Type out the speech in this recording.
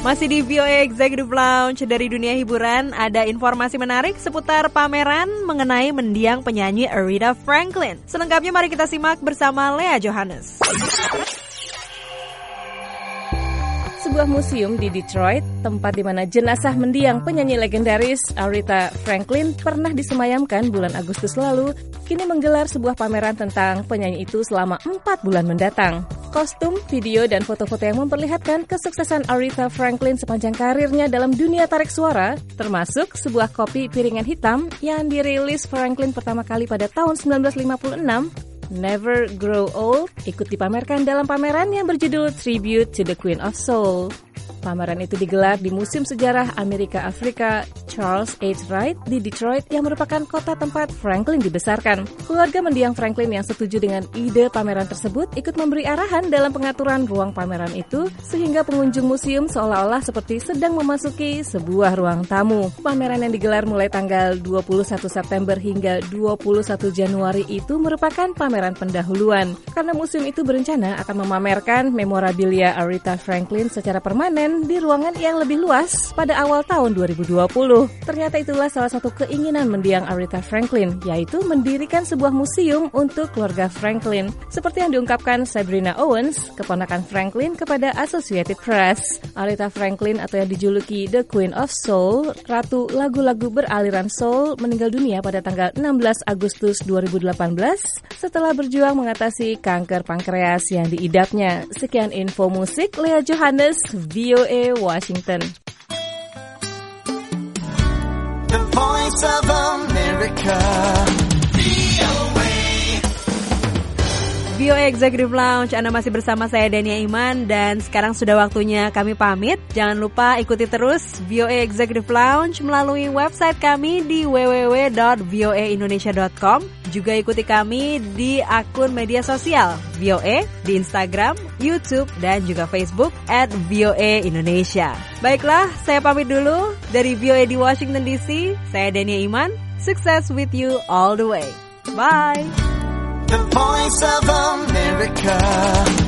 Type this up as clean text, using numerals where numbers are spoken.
Masih di VOA Executive Lounge. Dari dunia hiburan, ada informasi menarik seputar pameran mengenai mendiang penyanyi Aretha Franklin. Selengkapnya mari kita simak bersama Lea Johannes. Sebuah museum di Detroit, tempat di mana jenazah mendiang penyanyi legendaris Aretha Franklin pernah disemayamkan bulan Agustus lalu, kini menggelar sebuah pameran tentang penyanyi itu selama 4 bulan mendatang. Kostum, video, dan foto-foto yang memperlihatkan kesuksesan Aretha Franklin sepanjang karirnya dalam dunia tarik suara, termasuk sebuah kopi piringan hitam yang dirilis Franklin pertama kali pada tahun 1956, Never Grow Old, ikut dipamerkan dalam pameran yang berjudul Tribute to the Queen of Soul. Pameran itu digelar di Museum Sejarah Amerika Afrika Charles H. Wright di Detroit yang merupakan kota tempat Franklin dibesarkan. Keluarga mendiang Franklin yang setuju dengan ide pameran tersebut ikut memberi arahan dalam pengaturan ruang pameran itu sehingga pengunjung museum seolah-olah seperti sedang memasuki sebuah ruang tamu. Pameran yang digelar mulai tanggal 21 September hingga 21 Januari itu merupakan pameran pendahuluan karena museum itu berencana akan memamerkan memorabilia Aretha Franklin secara permanen di ruangan yang lebih luas pada awal tahun 2020. Ternyata itulah salah satu keinginan mendiang Aretha Franklin, yaitu mendirikan sebuah museum untuk keluarga Franklin. Seperti yang diungkapkan Sabrina Owens, keponakan Franklin kepada Associated Press. Aretha Franklin atau yang dijuluki The Queen of Soul, ratu lagu-lagu beraliran soul, meninggal dunia pada tanggal 16 Agustus 2018 setelah berjuang mengatasi kanker pankreas yang diidapnya. Sekian info musik, Lea Johannes, VOA Washington. The Voice of America. VOA Executive Lounge, Anda masih bersama saya Dania Iman dan sekarang sudah waktunya kami pamit. Jangan lupa ikuti terus VOA Executive Lounge melalui website kami di www.voaindonesia.com. Juga ikuti kami di akun media sosial VOA di Instagram, YouTube, dan juga Facebook @VOA Indonesia. Baiklah, saya pamit dulu dari VOA di Washington DC. Saya Dania Iman. Success with you all the way. Bye. The Voice of America.